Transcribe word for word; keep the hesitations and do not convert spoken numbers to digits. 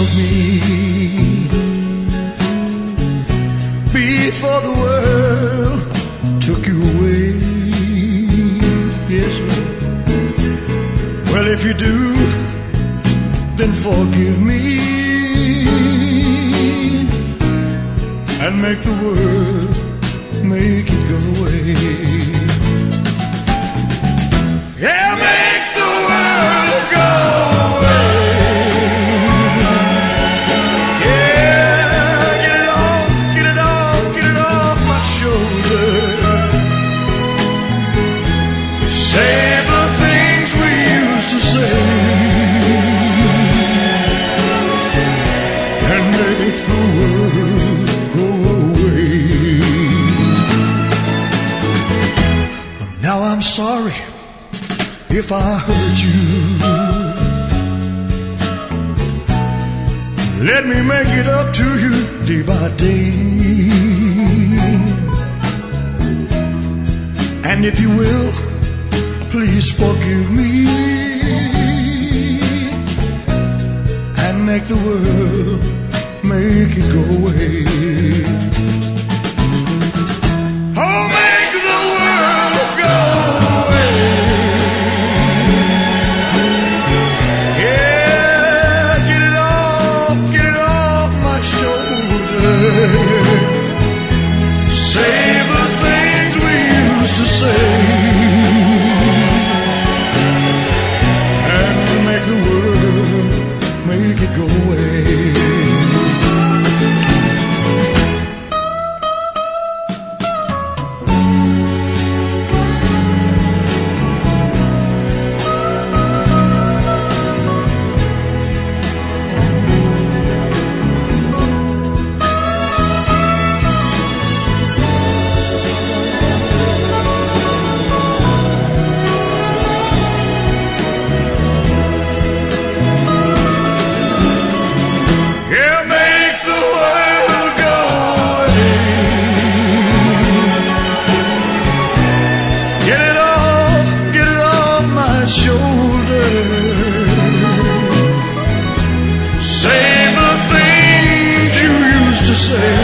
of me before the world took you away. Yes, Lord. Well, if you do, then forgive me and make the world, make it go away. Yeah, make the world go away. Yeah, get it off, get it off, get it off my shoulder. Save the things we used to say and make the world go away. Now I'm sorry if I hurt you. Let me make it up to you day by day. And if you will, please forgive me and make the world, make it go away. Oh, make the world go away. Yeah, get it off, get it off my shoulder. Save the things we used to say and make the world, make it go away. Say